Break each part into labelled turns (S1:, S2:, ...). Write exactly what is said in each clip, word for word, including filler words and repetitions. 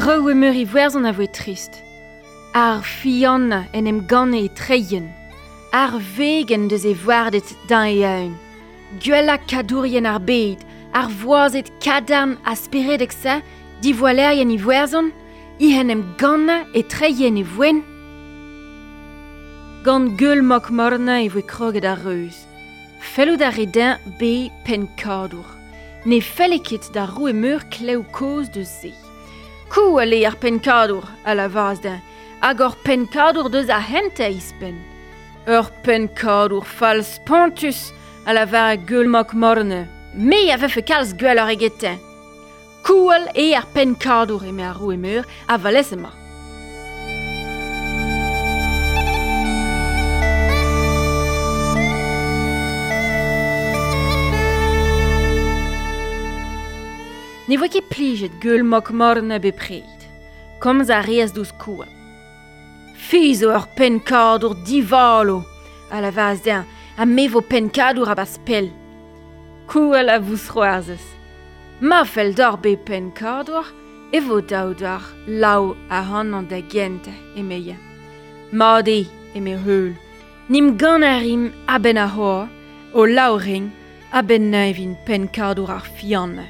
S1: Reu e meur i verzon a voe trist. Ar fianna en em ganne e treien. Ar vegen deus e voardet dan e aun. Gwella kadourien ar bed, ar voazet kadarn asperedek sa, di voilerien i verzon, i en em ganne e treien e voen. Gant geul mok morna e voe kroget ar reus. Fellout ar redin be pen kadour. Ne fellekit da roue meur kleu koz de se. Kou ale ar pen kadour, a la vaz da, hag ur pen kadour deus a hente ispen. Ur pen kadour fals pontus, a la var geul mok morne. Me a vefe kalz gwell ar egetten. Kouel e ar pen kadour eme a roue meur a valesema. Ne voe ket plijet geul mok morne bepred. Komz a reas douz kouel. Fizo ur pen kadour divalo, a la vaz den, a me vo pen kadour a bas pell. Kouel a vous roarzez. Ma fel d'ar be pen kadour, e vo daoudar lau a hanan da gente e meie. Made e me heul, nim gant a rim a ben a hoa, o lau ring a ben neuvin pen kadour ar fianne.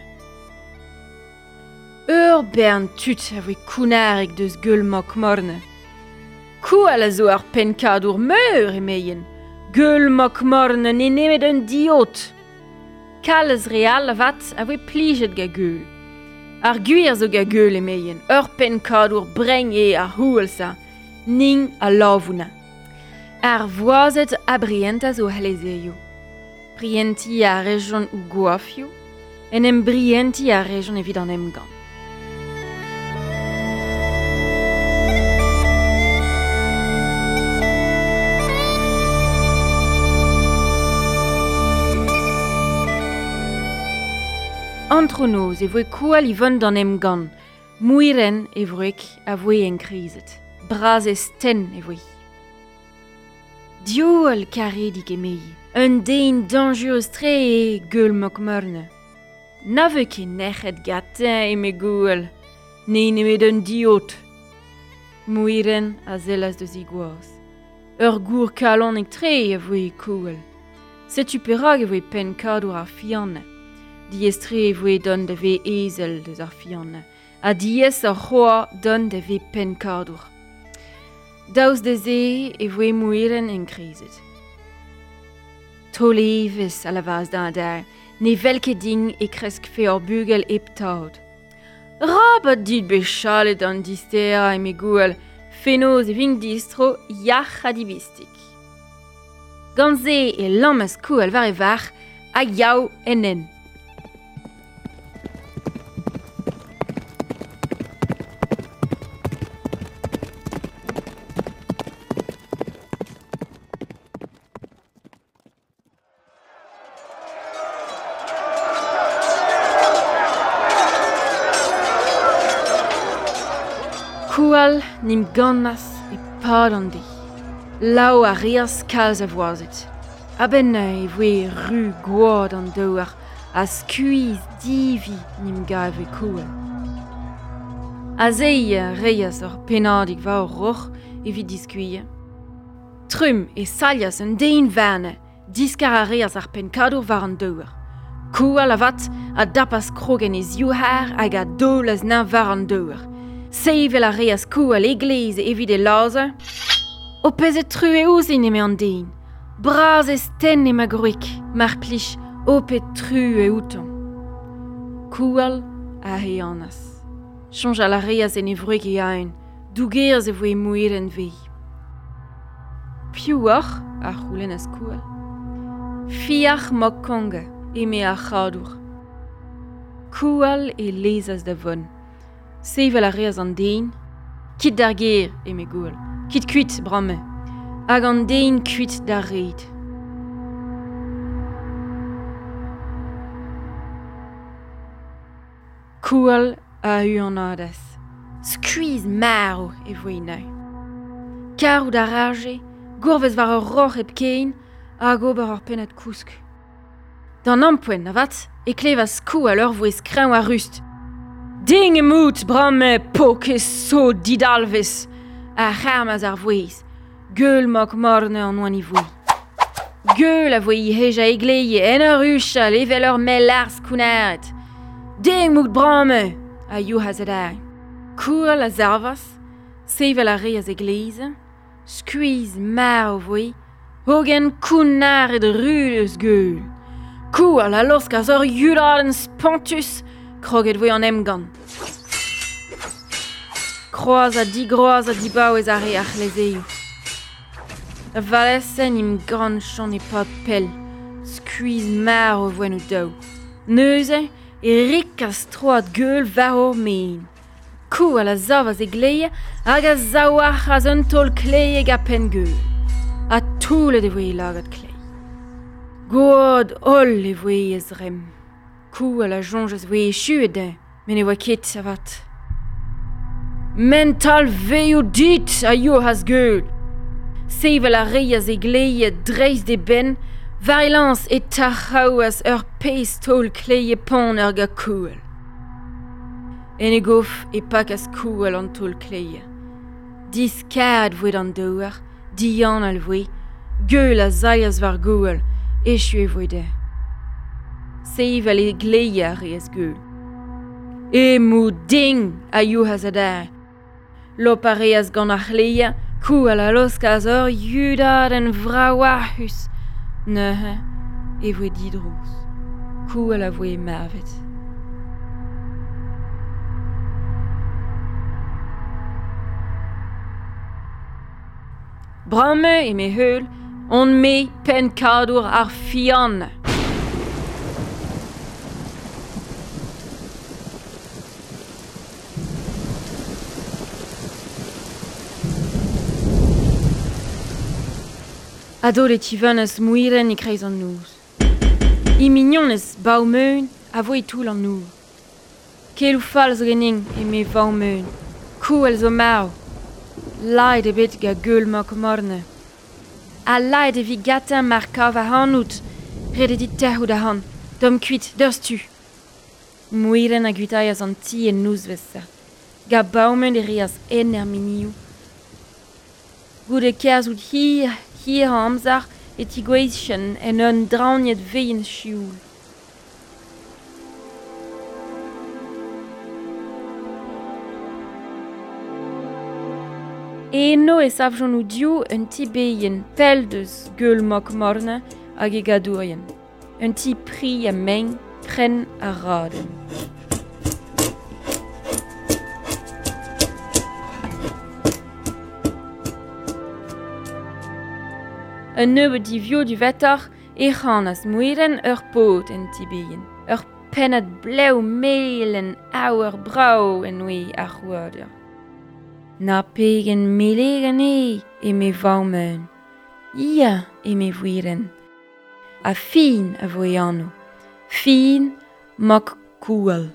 S1: Ur bern tut a voe kounarek deus geul mok morne. Kouel a zo ar pen kadour meur e meien. Geul mok morne ne nemet un diot. Kalz real vat a voe plijet ga geul. Ar gwir zo ga geul e meien. Ur pen kadour breng e ar houelsa. Ning a lavouna. Ar voazet a brienta zo halezeio. Brienti a region ou goafio. En em brienti a region evit an em gant. Antronoz e voe koual i vont dan em gant. Mouiren e vroek a voe en krizet. Braz e sten e voe. Dioul karedik e mei. Un dein dangereus tre e geul mok morne. Na veu ket nechet gatin e me gouel. Ne nemet un diot. Mouiren a zelas deus i gwoaz. Ur gour kalon e tre e voe kouel. Setu perag e voe pen kadour ar fianne. Diestre e voe don de ve ezel deus ar fianne. A dies ar c'hoa don de ve pen kadour. Daouz de ze e voe mouiren en krizet. Toleves a la vaz dan der, ne velke ding e kresk fe ar bugel ep taout. Rabat dit be chalet an distea e me gouel, fenoz e ving distro yach a dibistik. Gant ze e lammes kouel var e var, a yaou en en. Koual nim gannas e pad an di. Lau a reas kalz a voazet. A ben e voe ru gwad an douar a skuiz divi nim gav e koual. A zei reas ar penadig va ur roch evit diskuie. Trum e salias un dein verne, diskar a reas ar pen kadour var an douar. Koual a vat a dapas krogen e ziohar hag a dolaz na var an douar. Seivel a reas koual eglez evit e lazer. O pezet tru e ouzin eme an dein. Braz e sten e ma groik, mar plich o pet tru e outon. Koual a he anas. Chanj a la reas en e vroek e aen, dougerz e voe mouiren vei. Piou or, a c'houlen as koual. Fiach mok konga, eme a chadour. Koual e lezas da von. Seivel a reas an dein, kit d'ar ger e me gouel, kit kuit brame, hag an dein kuit d'ar reid. Koual a eu an adas. Skuiz maro e voe neu. Karou da rage, gourvez var ur roch ep kein, hag ober ar penet kousk. Dan ampoen, na vat, e klevas koual ur voe skreñ a rust. Ding mout bramme pokes so didalvis. A charmas ar vouez. Gueul mok morne an oan i voe. Gueul a voe i heja egleie en a rusha level ur mel ars kunaret. Ding mout bramme a you has a dag. Cour la zarvas, sevel a re as eglise, squeeze mar o voe, hogen kunaret rules gueul. Cour la losk as ur yularen spontus, kroget voe an emgan. Kroaz a di groaz a di baouez a re ar lezeo. A valesen im gran chant e pat pel, squeeze mar o voen o daou. Neuze e rik a stroad gueul var o men. Kou a la zav az e gleie hag a zaouach az un tol kleie ga pen gueul. A toule de voe lagat klei. God ol e voe ez rem. Kou a la jonge az voe e chu eden, men e voe ket avat. Mental veo dit a yo has gueul. Sevel a re az e gleie dreiz de ben, vailans e tarhau as ur pez tol kleie pon ur ga kouel. En e gof e pak as kouel an tol kleie. Diskad voed an douar, dian al voe, gueul a zai as var gouel, echu e voede. Sevel e gleie a re as gueul. E mou ding a yo has a dar. Lop a re as gant ar leie, kou a la losk az ur yudad en vrawahus. Neuze, e voe didrous. Kou a la voe marvet. Bramme e me heul, on me pen kadour ar fian. Ado le tivanez mouiren e kreiz an nouz. I mignonez baumeun a voe toul an nour. Kelou fall zo gening e me vaumeun. Kou el zo mau. Laid e bet ga gueul mok morne. A laid e vi gatin mar kav a hanout. Rede dit terhout a han. Dom kuit, deus tu. Mouiren a gutaiaz an ti en nouz vesta. Ga baumeun e riaz en er miniou. Goude kerz out hir, hir amzar et igweishen en un drauniet veien chioul. E no e savjon ou dio un ti beien pel deus gueul mok morne hag e gadourien. Un ti pri a meng pren a raden. Un neuve divio du vetar e c'han as mouiren ur pot en ti beien. Ur pennet bleu melen aour brau en oe ar c'houadur. Na pegen melegen e e me vaumeun. Ia e me mouiren. A fin a voe anno. Fin mok kouel.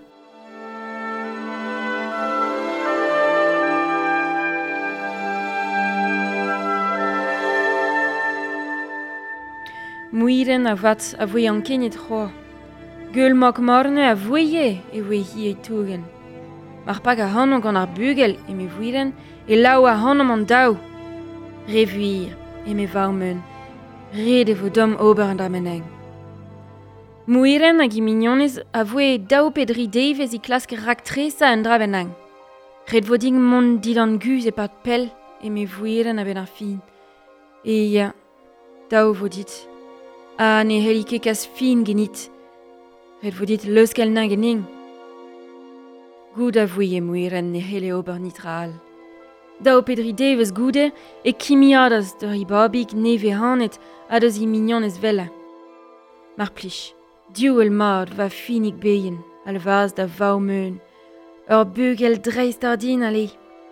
S1: Mouiren a vat a voe an kennet c'hoar. Gueul mok morne a voye e voe hi e tougen. Mar pak a hanno gant ar bugel e me mouiren e lau a hanno man daou. Revuir e me vaumeun. Red e vo dom ober an da meneng. Mouiren hag i mignonez a voe daou pedri deivez i klask rak tresa en dra benang. Red vo ding mon dit an guz e pat pel e me mouiren a ben ar fin. E ya, daou vo dit. A ne helike kas fin genit. Red vo dit leuskel na gening. Goud a voe mouiren ne hele ober nitra al. Daou pedri devez goude e kimiadaz deur i babig neve hanet a deus i mignonez vela. Mar plij, diou el mad va finig beien al vaz da vaumeun. Ur bugel dreist ar din ale.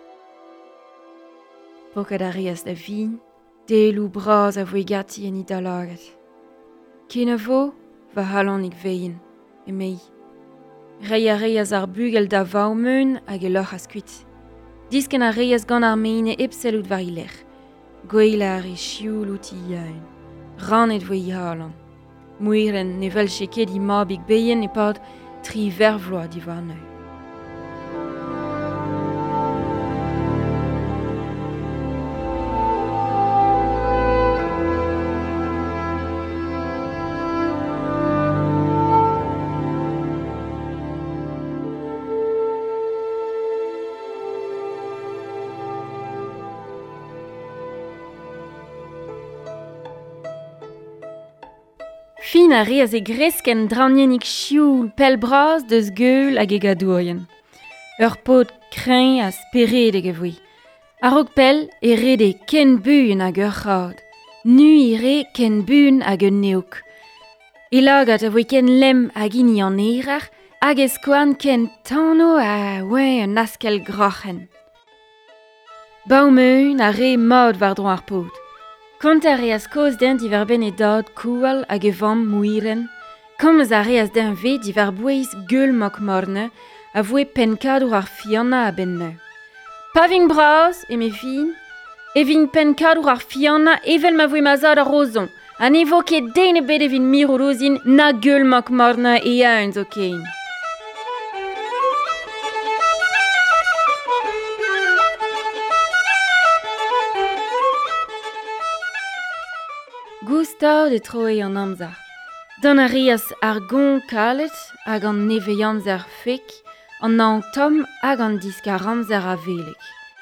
S1: Pokad a reas da vin, delou braz a voe gati en i dalaget. Ken a vo, va halanig veien, e mei. Rei a reas ar bugel da vaumeun hag e loch a skuit. Disken a reas gant ar meine epsel out var i lec'h. Gwelar e chioul out i iaun. Ranet voe i halan. Mouiren ne vel cheket i mabig beien e pad tri vervloa di var neu. Fin a reas e gresken dranienik chioul pel bras deus geul hag e gadourien. Ur pot kreñ a spered e gevoi. A-raok pel e rede ken buan hag ur c'had. Nu i re ken buan hag un neok. E lagat a voe ken lem hag ini an erar hag ez koan ken tano a oe un askel grochen. Baumeun a re maud war dron ar pot. Kont a reas koz den diver ben e dad koual hag e vamm mouiren, komz a reas den ve diver bouez geul mok morne a voe penkadour ar fianna a ben neu. Pa vin braz, e me fin, e vin penkadour ar fianna evel ma voe ma zad a rozon, an evo ket den e bet e vin mir o rozin na geul mok morne e a un zo kein. Gustav de troe an amzer. Dan a rias ar gon kalet hag an neve amzer fek, an naon tom hag an diskar amzer a velek.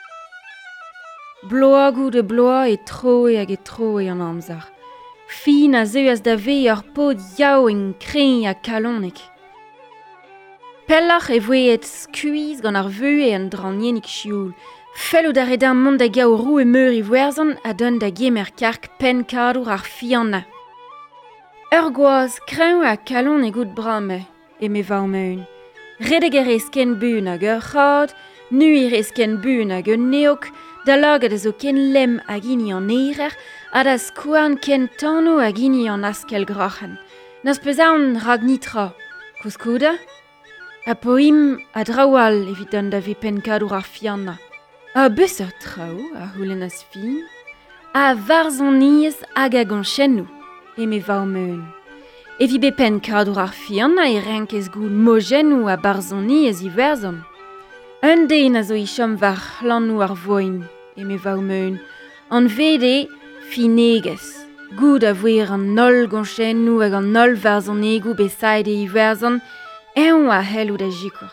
S1: Bloa gout de bloa e troe hag e troe an amzer. Fin a zeuas da ve ur pod yaou en kreñ a kalonek. Pellach e voe et skuiz gant ar veu e an dranienik chioul. Fel o da redin mont da gao rou e meur i werzon a don da gemer kark pen kadour ar fianna. Ur gwaz kreñ a kalon e gout brame, e me vaou meun. Redeg e rez ken buan hag ur c'had, nu i rez ken buan hag un neok, da lagat a zo ken lem hag ini an erer, a da skouarn ken tano hag ini an askel grochen. Nas pezaon rag nitra, kouskouda? A poim a drawal evit don da ve pen kadour ar fianna. A bus ur trao, a houlen as fin, a varzon niez hag a gonchennou, e me vaou meun. E vi be pen kadour ar fianna e renkez gout mojennou a barzon niez i verzon. Un den a zo i chom var c'hlanou ar voin, e me vaou meun. An vede finegez, gout a voer an nol gonchennou hag an nol varzonegou besaide i verzon, eon a hellout a jikour.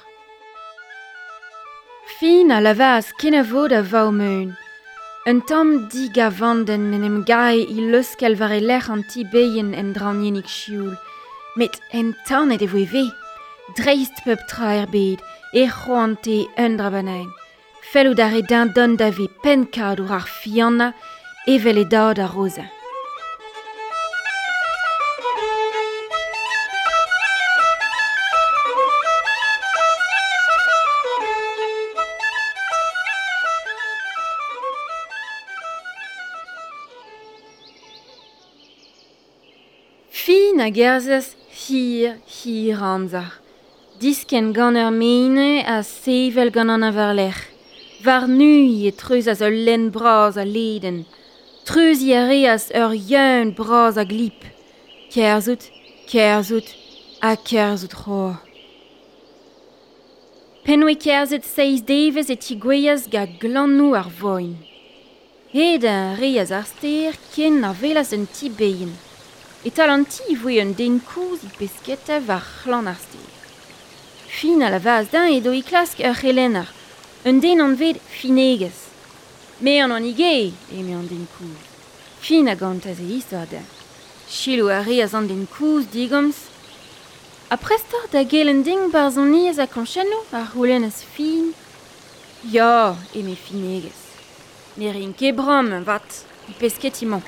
S1: Fin a lavaz kenavod a vaou meun. Un tom dig a vanden en em gai i leuskel var e lec'h an ti beien en dranienik chioul. Met en tanet e voe ve. Dreist pep tra er bed, e c'hoante un drabanein. Fellout a redin don da ve pen kadour ar fianna, evel e dad a rosa. Fin a gerzez hir, hir amzer. Disken gant ur mene a sevel gant an averlec'h. Var nui e treuz a zol len braz a leden. Treuzi a reas ur yeun braz a glip. Kerzout, kerzout, a kerzout roa. Penwe kerzet seiz devez e ti gweiaz ga glannou ar voin. Hed a reas ar ster ken ar velas un ti beien. Et al an ti voe un den kouz i pesketa var c'hlan ar ster. Fin a la vaz din edo i klask ur c'helennar, un den an ved finegez. Me an an ige, e me an den kouz. Fin a gantaz e istor da. Chilo a reaz an den kouz digomz. A prestor da gel un ding barzon niez a konchennou ar roulen az fin. Ya, e me finegez. Ne rin ket bram, vat, i pesket iman.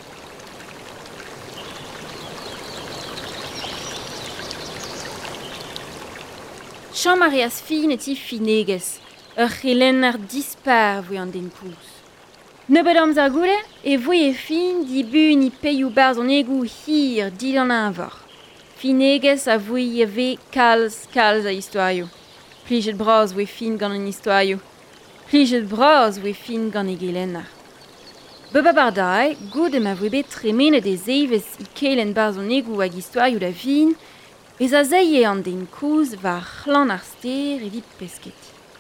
S1: Chom a reas fin e ti finegez, ur c'helennar dispar voe an den kouz. Nebet amz ar goule, e voe e fin di bun i peiou barzon egou hir dil an avor. Finegez a voe e ve kalz, kalz a istoaio. Plijet braz voe fin gant an istoaio. Plijet braz voe fin gant e gelennar. Beba bardai, gout em a voe bet tremenet e zeivez i kelen barzon egou hag istoaio da vin, ez a zeie an den kouz var c'hlan ar ster evit pesket.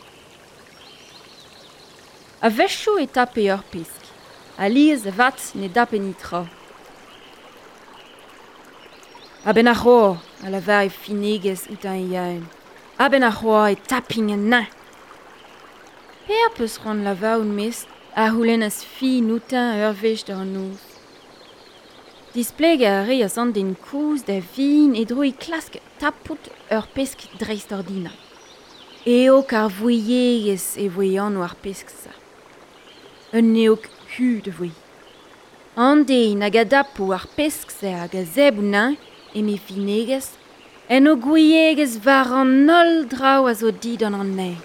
S1: A vechou e tape ur pesk. A liez vat ne dape nitra. A ben a c'hoar, a la var e finegez outan e yaun. A ben a c'hoar e taping en nain. Per peus ran la vaoun mest a houlen as fi noutin ur vech d'ar nouz. Displege a reas an den kouz da vin e droi klask tapout ur pesk dreistordina. Eo kar voyegez e voyan war pesk sa. Un neok hu de voy. Ande nag a dapo war pesk sa hag a zeb nain e me finegez, en o goyegez var an nol draou a zo dit an an ne.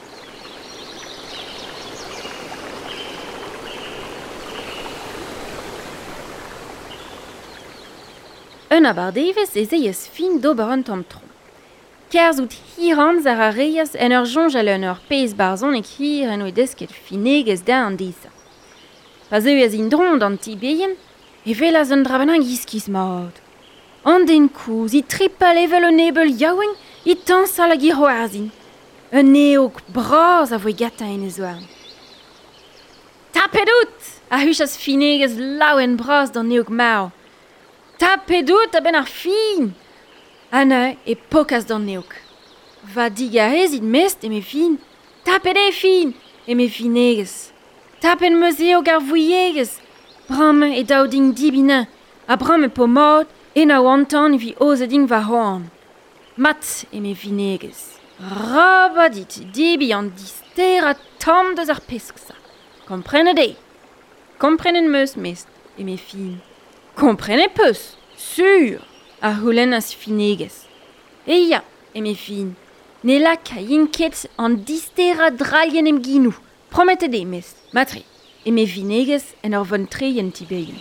S1: Un abardevez ez eiez fin d'ober un tom tron. Kerz out hiranz ar a reias en ur jonjal en ur pez barzon ek hir en oe desket finegez da an disa. Pas eo ez in drond an tibeien, e velaz un dravenang giskiz maad. An den kouz, i tripa level un ebel yaouing, i tansal hag i c'hoarzin. Un neok braz a voe gata en ezo arn. Tapet out! A huchas finegez laouen braz d'an neok mao. Tapet out a ben ar fin! Anna e pokaz d'an neok. Va diga ezit mest e me fin. Tapet e fin! E me finegez. Tapet meus eo gar voyegez. Bram e dauding dibina. A bram e po mod, e na wantan vi ozeding va hoan. Mat e me finegez. Rabadit dibi an dister a tam deus ar pesk sa. Komprene de. Komprenen meus mest e me fin. Komprene peus, sur, a houlen as finegez. E ya, e me fin, ne la ka inket an distera draien em ginou. Promette de, mest, matre, e me finegez en ur von treien tibeien.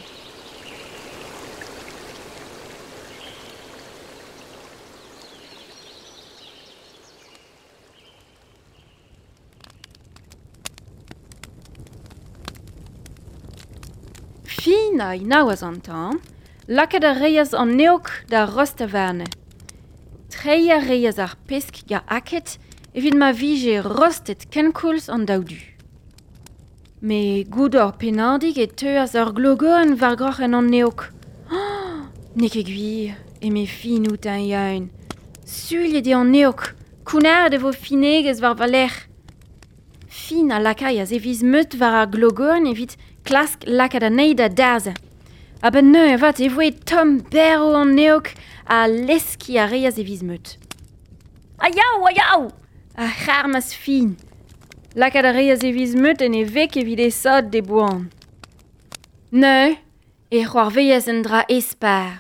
S1: Fin a inauaz an tam, lakad a reias an neok da rost a verne. Treia reias ar pesk ga aket, evit ma vije rostet kenkuls an daudu. Me goudor penardig e teuas ur glogoen var grochen an neok. Oh, nek e gwir, e me fin out an yaun. Sulje de an neok, kounar de vo finegez var valer. Fin a lakay a zeviz meut var ar glogoen evit klask lakad a neida daze. A ben neu vat e voe tom bero an neok a leski a reias e viz meut. A yaou, a yaou! A charmas fin. Lakad a reias e viz meut en e vek evit e sad de boan. Neu, e c'hoar veiez en dra espar.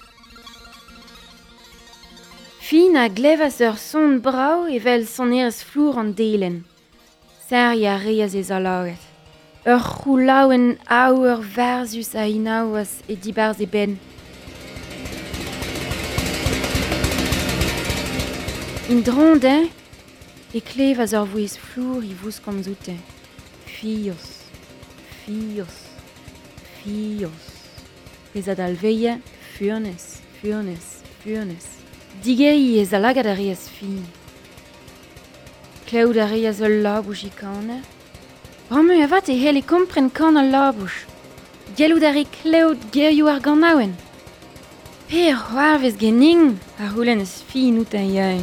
S1: Fin a glevas ur son brau e vel son eres flour an delen. Sari a reias e zalaget. Ur c'houlaouen aour versus a inaouaz e dibarz e ben. In drondin, e klevaz ur voez flour i vouz kom zouten. Fios, fios, fios. Pezad al veia, furnes, furnes, furnes. Digei ez a lagad a reas fin. Kleud a reas ul labouj i kaner. Brame avat e hel e kompren kan al labouj. Geloud ar e kleud gerioù ar ganaouen. Per c'hoarvez gening a houlen eus fin out an yaun.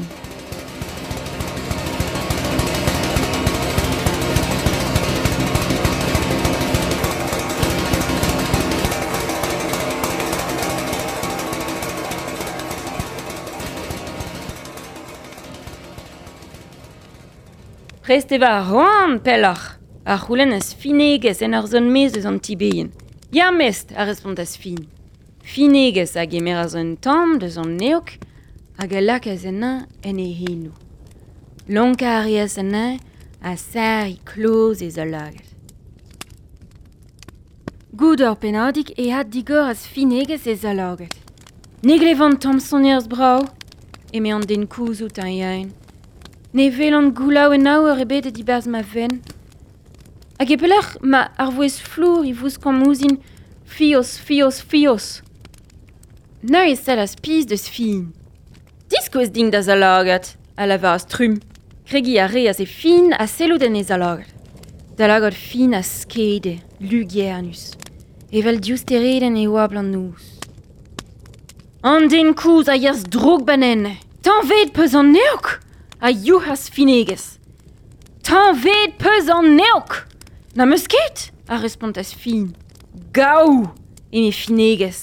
S1: Prest eva roan, pellach. A c'houlen eus finegez en ur zon mez eus an tibeien. Ya mest, a respondas fin. Finegez hag emer a zon tam deus an neok, hag a lakaz en en e henou. Lonka a reas en a sar i kloz ez a laget. Goudor penadig e hat digor as finegez ez a laget. Neglevan tam son eus brau, eme an den kouz out an yaun. Ne vel an goulaou en aour ebet e dibaz ma ven. Hag e pelec'h ma ar voez flour i vouz kamouzin fios, fios, fios. Neu e sell as piz deus fin. Diskoz ding da zalagat, a lava a strum. Kregi a reas e fin a selou den e zalagat. Da lagat fin a skede, lugiernus. Evel dioustereden e oabl an nous. An den kouz a yas drog banen. Tan vet peus an neok! A you has finegez. Tan vet peus an neok! Na meus ket? A respondas fin. Gau! E me finegez.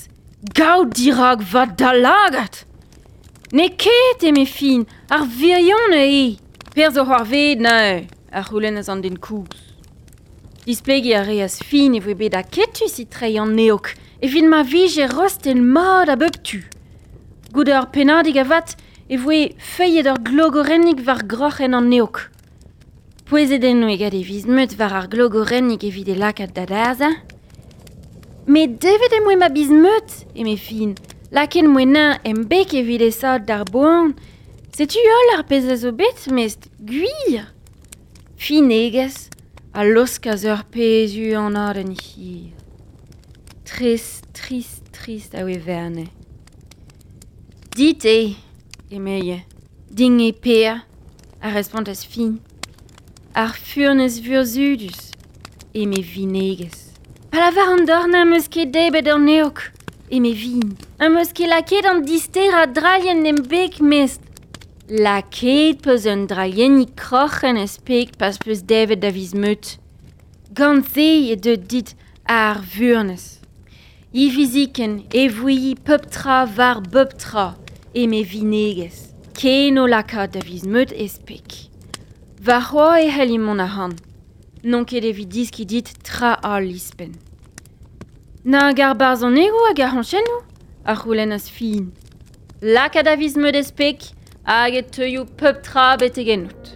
S1: Gaud dirag vad da lagat. Ne ket e me fin, ar virion e. Per zo c'hoar ved na e, ar c'houlenez an den kouz. Displegi a reas fin e voe bet a ketu si trei an neok, e fin ma vije rost el mod a bep tu. Goude ar penadig a vat e voe feuillet ar glogorennig var grochen an neok. Poezeden no e gade viz meut var ar glogorennig evide lakat da daza. Me devet e moe ma biz meut, e me fin, laken moe nain em bek evide sad d'ar boan. Setu ol ar pez a zo bet, mest gwir. Fin eges, a loskaz ur pezu an aden hir. Trist, trist, trist a oe verne. Dit e, e meie, ding e per, a respondez fin. Ar furnez vurzudus, e me vin eges. Palavar an dorn am eus ket debet an neok, e me vin. Am eus ket laket an dister a dralien nem bek mest. Laket peus un dralien i krochen eus pek pas peus debet da viz meut. Gant e e deut dit ar vurnez. I viziken e voui pep tra var bep tra, e me vin eges. Ken o lakat da viz meut eus pek. Va c'hoa e hel imon a han. Non ket evit diski dit tra ar lispen. Na gar barz an ego hag ar hanchenou? Ar c'houlen az fin. Laka da viz meud espek, hag et teuioù pep tra bet egenout.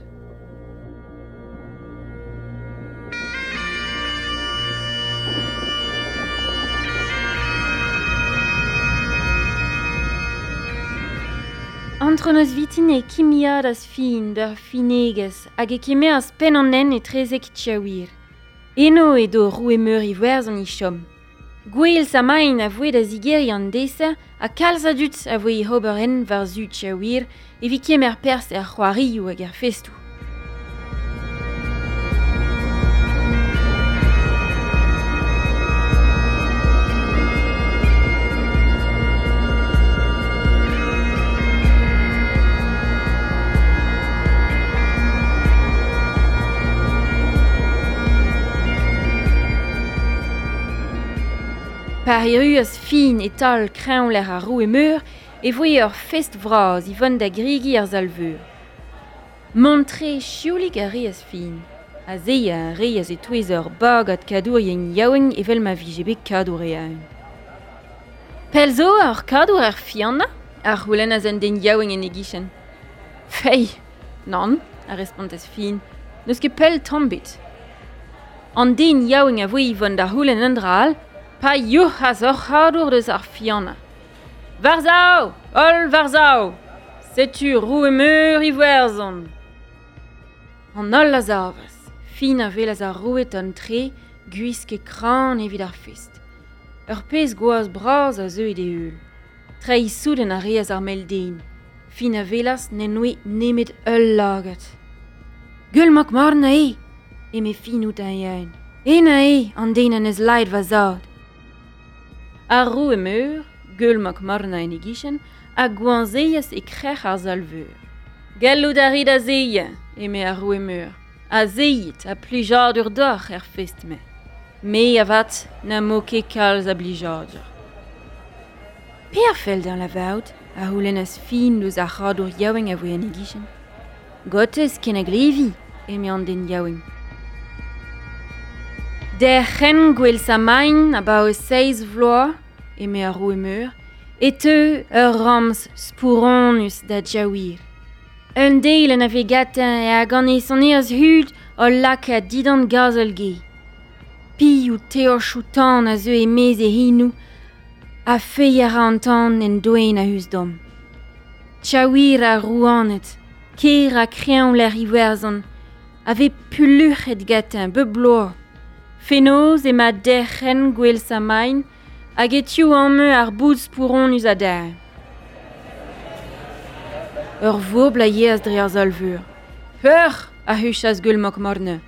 S1: Antron eus vitine kimiad az fin d'ur finegez hag e keme az pen an en e trezek tchaouir. Eno e do roue meur i werzh an i chom. Gweil sa main a voe da zigeri an deser a kalz a dut a voe i hober en var zu tchaouir e vi kemer pers er c'hoarioù hag er festou. Pariru az fin e tal kreñv ler a roue meur e voe ur fest vraz i vont da grigi ar zalveur. Montre chiolig a re az fin. A zeia a re az e touez ur bag ad kadour yen yaoueng evel ma vije bet kadour e aun. Pel zo ur kadour ar fianna? Ar c'houlen az an den yaoueng en egichen. Fei, non, a respondez fin, neus ket pel tambet. An den yaoueng a voe i vont da c'houlen an dral, pa yoh az ur c'hadour deus ar fianna. Varzao, ol varzao, setu roue meur i werzon. An ol a zavas, fin a velaz ar rouet an tre, guiske kran evit ar fest. Ur pez goaz braz a zeu de eul. Tre i souden a reaz ar melden. Fin a velaz nen oe nemet eul lagat. Gull mak marna e, e me fin out an yaun. Ena e, an den an eus laid va zad. Ar roue meur, gull mak marna en egichen, a gouanzeias e krech ar zalveur. Gallout a rid a zeia, eme ar roue meur. A zeit a plijadur d'or er fest me. Me a vat na mo ket kalz a blijadur. Per fel dan la vaout, a c'houlen az fin deus ar c'hadour yaoueng a voe an egichen. Gotez ken a glevi, eme an den yaoueng. Der chen gwell sa main a ba o seiz vloa, eme a roue meur, et eux ur rams spouronus da djaouir. Un deil an ave gatin e a gane son eaz hud o lak a didan gazel ge. Pi ou teo choutan a zeu e mez e hinou, a feuier a antan en doen a hus dom. Tjaouir a rouanet, ker a kreñv ler i werzon, ave puluc'het gatin, be bloa. Fenoz e ma derchen gwell sa main, hag etioù an meu ar boud spouron us a der. Ur vour blaiez dre ar zalveur. Heur, a huch az gull mok morne.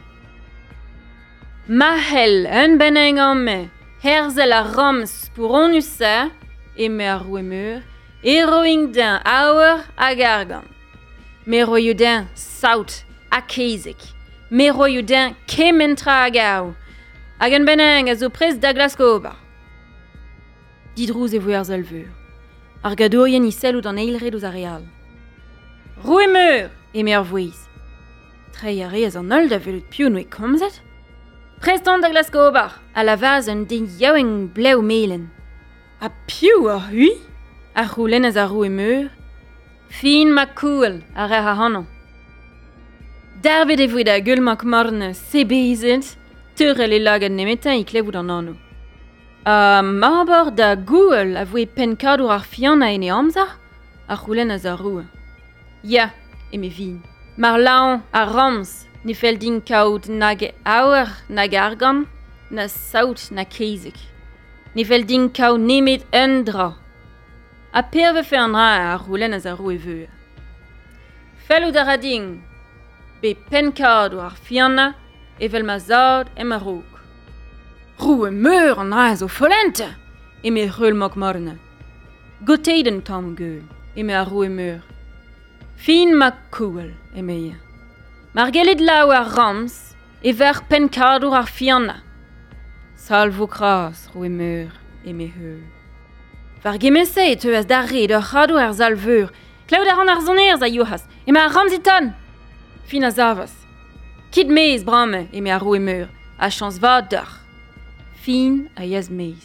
S1: Ma hel, un beneng an me, herzel a ram spouron us sa, eme ar roue meur, e roing den aour a gargan. Me roioù den saout a keizek. Me roioù den kementra a gao. Hag un beneng a zo prez da glaskoba. didrouz e voe ar zalveur. Ar gadourien i sellout an eilred ouz areal. Roue meur, eme ar voez. Trei a reaz an ol da velut piou nou e komzet? Prestant da glaskobar, a la vaz un den yaoueng bleu melen. A piou ar hui? A roulen az a roue meur. Fin ma koul, a re ha hanon. Dervet e voe da gull mak marne se bezet, teurel e laget nemetin i klevout an anou. A marbor da goul a voe penkadour ar fianna en e amza, a roulen az a roue. Ya, eme vin. Mar laon a rams, ne fel din kaout nag aour nag argan, na saout na keizek. Ne fel din kaout nemet un dra. A perve fe an ra a roulen az a roue veur. Fellout a rading, be penkadour ar fianna, evel ma zad e ma rouk. Roue meur an ra zo folente, eme reul mok morne. Goteiden kam geul, eme a roue meur. Fin ma koul, eme ia. Mar gelet lau ar rams, e ver penkadour ar fianna. Salvo kras, roue meur, eme heul. Var gemese e teuaz da red ur c'hadou ar zalveur, klaud ar an ar zonerz a yohas, eme ar rams eton. Fin a zavas. Kit mez brame, eme a roue meur, a chans vad d'ar. Fin a yaz mez.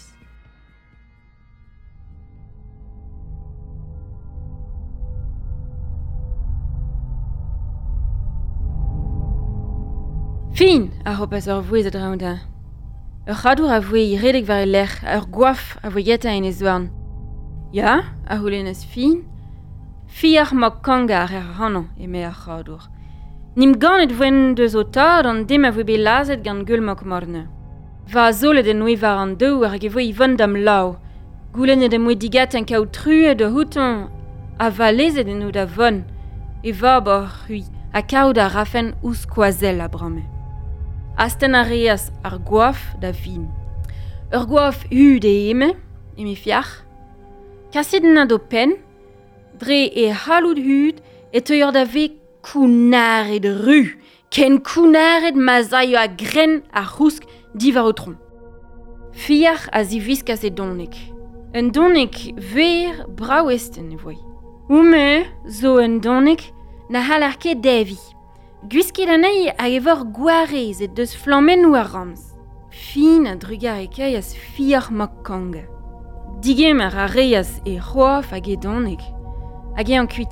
S1: Fin a hopaz ur voez a draoudin. Ur c'hadour a voe i redek var e lec'h, ur gwaf a voe yeta en e zouarn. Ya, a houlenez fin. Fiar mok kanga ar er hanon, eme ar c'hadour. Nim ganet voen deus o tad an dem a voe be lazet gant geul mok morne. Va a zolet en oe var an dou ar ge voe i vond am lau. Goulen ed em oe digat en kaout true de houton a va lezet en o da von. E va bor hui a kaout a rafen ous koazel a brame. Asten a reas ar gwaf da vin. Ur gwaf hud e eme, eme fiach. Kaset na do pen, dre e halout hud e teuer da ve kounaret ru, ken kounaret ma zaio a gren a rousk divar o tron. Fiach a zivisk a se donnek. Un donnek ver braouesten e voe. Oume zo un donnek na halarke devi. Gwisket anei a evor gwarez et deus flammen ou a rams. Fin a drugar e keias fiach mok kanga. Digem ar a reias e c'hoaf hag e donnek. Hag e an kuit.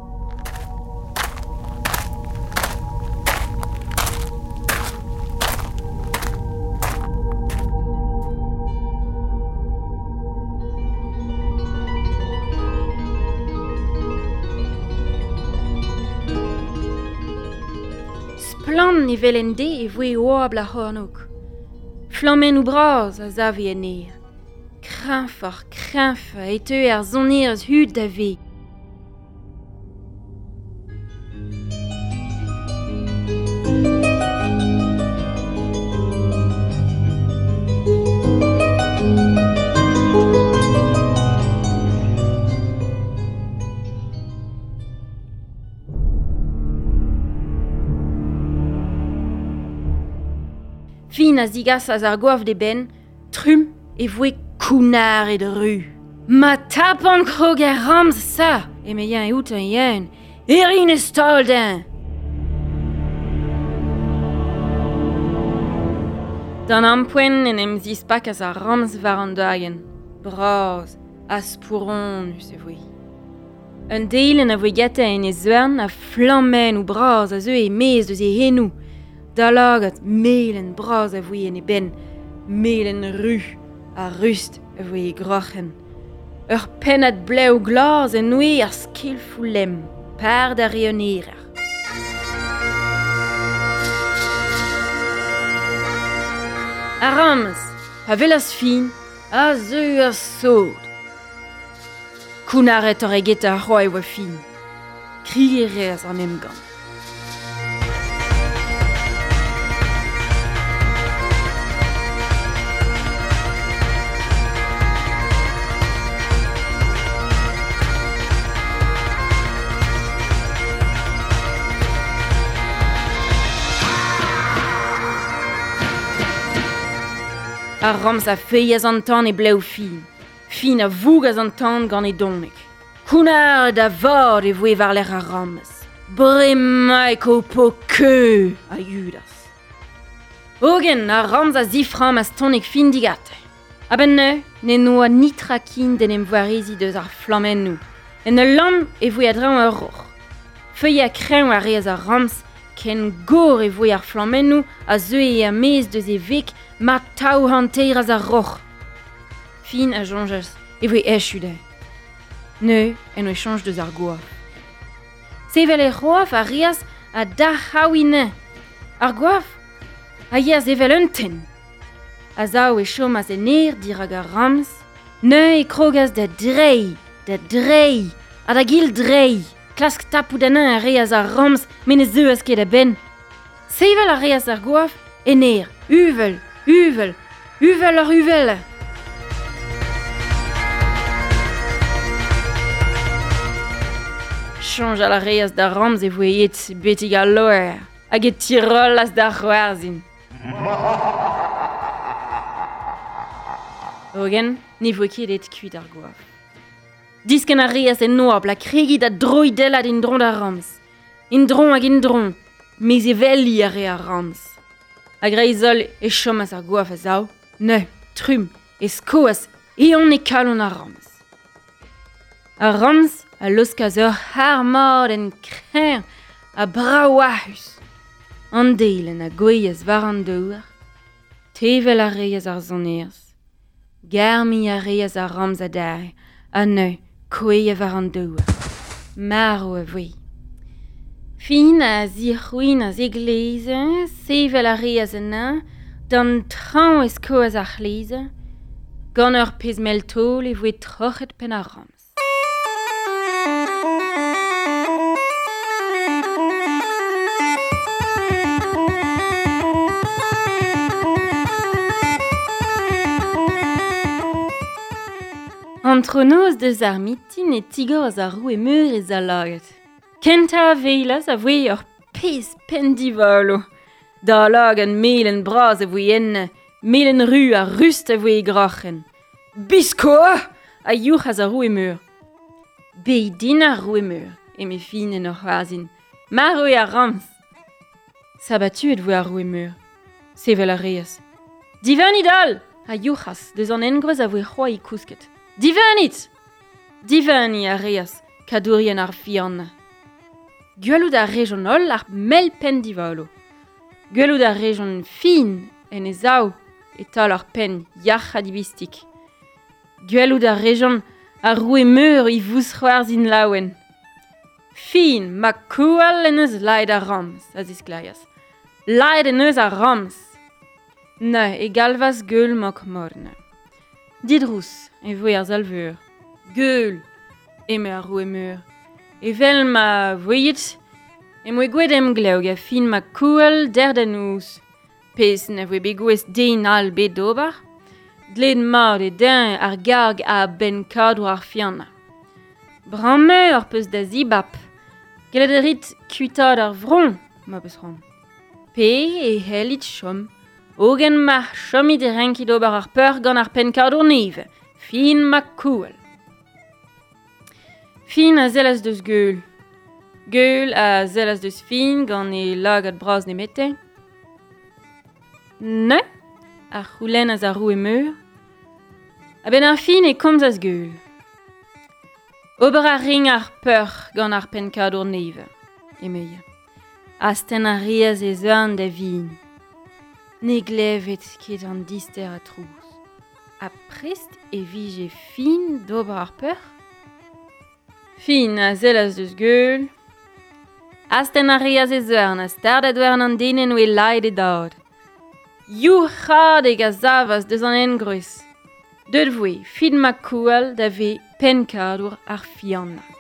S1: Plan ne velen de e voe oab la c'hornouk. Flammen ou braz a zave en e. Krinf ar krinf e teu ar zonerz hud da ve. Fin a zigas az ar gwaf de ben, trum e voe kounaret de ru. Ma tapan krog er rams sa, eme yen e out an yen, erin e stolden. Dan ampoen en em zispak az ar rams var an dagen, braz, aspouron us e voe. Un deilen a voe gata en e zeuarn a flammen ou braz a zeu e mez deus e henou. Da lagat melen braz a voe en e ben, melen ru, a rust a voe e grochen. Ur pennad bleu glas en oe ar skilfou lem, par da reonerer. A rams, a velas fin, a zeu a saud. Kounaret ar eget a c'hoai oa fin, krigerez ar mem gant. Ar rams a feuillaz an tan e bleu fin. Fin a vougas an tan gant e donnek. Kounar da vord e voe var l'er a rammes. Bremaik o po keu a Judas. Ogen a rams a zifram a stonnek fin digate. A ben ne, ne noa nitrakin den em voarizi deus ar flammen nou. En e lam e voe a drañ a roch. Feuille a kreñ a reaz a rams, ken gor e voe ar flammen nou a zeue e a mez deus e vek ma tau hanteir a roch. Fin a jonjas e voe echu da. Ne, en o echange deus ar goa. Sevel e roaf a reaz a da haouine. Ar goaf a yaz evel unten. A zao e chomaz en er dirag ar rams, ne e krogas da drei, da drei, a da gil drei. Klask tapou da nain a reaz ar rams, men e zeuas ket a ben. Sevel a reaz ar goaf, en er, uvel, uvel, uvel ar uvel. Change a la reaz da rams e voet betig a loer, hag e tirol as da c'hwarzin. Ogen, ne voe ket et kuit ar goaf. Disken a reaz en noab la kregit a droidellat in dron da rams. In dron hag in dron, mez e veli a re ar rams. A greizol e chomas ar goaf a zao, ne, trum, e skoas, e on e kalon ar rams. Ar rams a loskaz ur har mod en kreñ a braouahus. An deilen a goiez war an dour, tevel a reaz ar zoneers. Garmi a reaz ar rams a dare, a ne, koe war an dour. Maro a voe. Fin a zirhouin a zegleze, sevel a reaz a na, dan tran ez koaz ar chleze, gant ur pezmel tol e voe trochet pen ar rams. Entre noz deus ar mitin e tigor a roue meur e zalaget. Kenta a veilas a voe ur pez pendivalo. Da lag an melen braz a voe enne, melen ru a rust a voe grachen. Bisko a youch a roue meur. Beidin a roue meur, e me fin en ur c'hoarzin. Maro e a rams. Sabatu et voe a roue meur. Sevel a reaz. Divanit all a youchas deus an engreuz a voe c'hoa i kousket. Divanit! Divani a reaz, kadourien ar fianna. Gwalout a rejon ol ar mel pen divalo. Gwalout a rejon fin en e zao e tal ar pen yach a dibistik. Gwalout a rejon a roue meur i vous c'hoarzin laouen. Fin, ma koual en eus laid a rams, a zisklaias. Laid en eus a rams. Ne, e galvas geul mok morne. Didrous, e voe ar zalveur. Geul, eme ar roue meur. E vel ma voeit, e moe gwedem glaug a fin ma kouel der den ous. Pez ne voe begouez dein al bet d'ober. Dled maud e den ar garg a ben kadour ar fianna. Bramme ur peus da zibap. Gelet a rit kuitad ar vron, ma peus rom. Pe e helit chom. Ogen ma chomit e renkit ober ar peur gant ar pen kadour neve. Fin ma kouel. Fin a zelas deus geul. Geul a zelas deus fin gant e lagad braz ne mette. Ne, ar c'houlenn az ar roue meur. A ben ar fin e komzas geul. Ober a ring ar peur gant ar pen kadour neve. Emeia. Asten a reaz e zeuan da vin. Ne glevet ket an dister a trouz. A prest e vije fin d'ober ar peur? Fin a zelas deus geul. Asten a reaz e zeuan a stard a dwern an denen oe laid e daod. You chad e gazavas deus an engreuz. Deud voe, fin ma koual da ve pen kadour ar fianna.